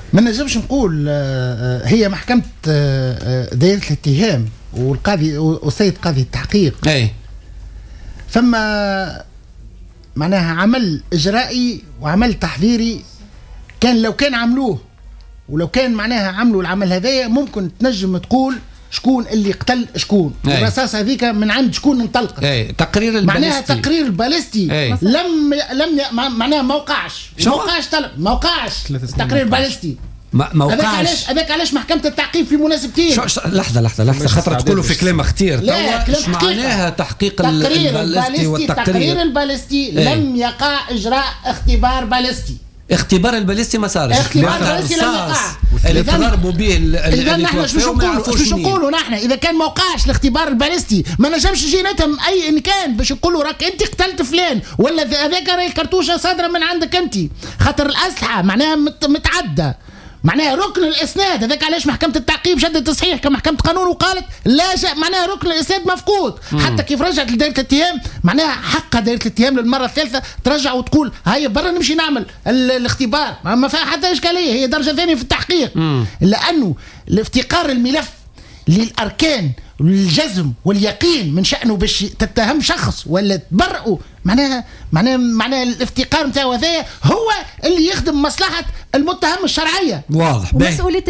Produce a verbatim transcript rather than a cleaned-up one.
ما نجمش نقول هي محكمة دائرة الاتهام والقاضي والسيد قاضي التحقيق اي فما معناها عمل إجرائي وعمل تحذيري. كان لو كان عملوه ولو كان معناها عملوا العمل هذايا ممكن تنجم تقول شكون اللي قتل شكون، الرصاص هذيك من عند شكون انطلقت. اي تقرير البالستي معناها تقرير البالستي أي. لم لم معناها ما وقعش ما وقعش ما وقعش التقرير البالستي ما ما هذاك وقعش. علاش هذاك علاش محكمة التعقيب في مناسبتين. شو شو لحظة لحظة لحظة خاطر تقولوا في كلام اختير توا ايش معناها تحقيق تقرير البالستي والتقرير تقرير البالستي أي. لم يقع إجراء اختبار بالستي. اختبار البالستي ما صارش. اختبار البالستي لم يقع اللي تضربوا به اذا نحن شو نقولوا شو نقولوا نحن اذا كان ما وقعش الاختبار البالستي ما نجمش نجي نتهم اي ان كان باش نقولوا راك انت قتلت فلان ولا هذاك راهي الكرتوشه صادره من عندك انت خاطر الاسلحه معناها متعدى معناها ركن الاسناد. هذاك علاش محكمه التعقيب شدت تصحيح كمحكمه قانون وقالت لا شيء معناها ركن الاسناد مفقود. حتى كيف رجعت لدائره الاتهام معناها حقها دائره الاتهام للمره الثالثه ترجع وتقول هيا برا نمشي نعمل الاختبار ما فيها حتى اشكاليه هي درجه ثانيه في التحقيق. مم. لانه الافتقار الملف للاركان والجزم واليقين من شأنه باش تتهم شخص ولا تبرئه معناها معناها معناها الافتقار نتاعو هذايا هو اللي يخدم مصلحة المتهم الشرعية. واضح.